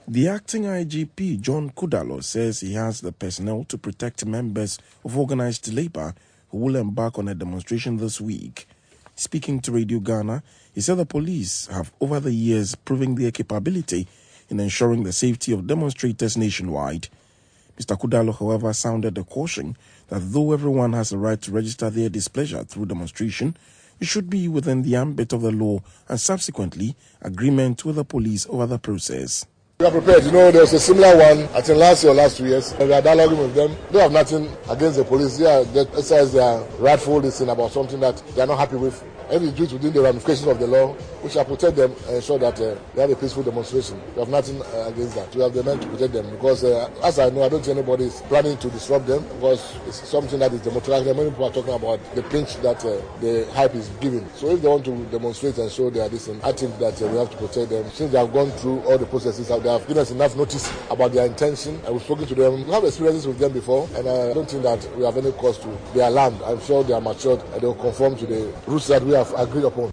The acting IGP, John Kudalo, says he has the personnel to protect members of organized labor who will embark on a demonstration this week. Speaking to Radio Ghana, he said the police have over the years proven their capability in ensuring the safety of demonstrators nationwide. Mr. Kudalo, however, sounded a caution that though everyone has a right to register their displeasure through demonstration, it should be within the ambit of the law and subsequently agreement with the police over the process. We are prepared. There was a similar one, I think last year or last 2 years. We are dialoguing with them. They have nothing against the police. They exercise their rightful decision about something that they are not happy with. If it's due within the ramifications of the law, we shall protect them and ensure that they have a peaceful demonstration. We have nothing against that. We have the men to protect them because, as I know, I don't think anybody is planning to disrupt them because it's something that is democratic. Many people are talking about the pinch that the hype is giving. So if they want to demonstrate and show their distance, I think that we have to protect them. Since they have gone through all the processes, they have given us enough notice about their intention, and we've spoken to them. We have experiences with them before, and I don't think that we have any cause to be alarmed. I'm sure they are matured and they will conform to the rules that we have agreed upon.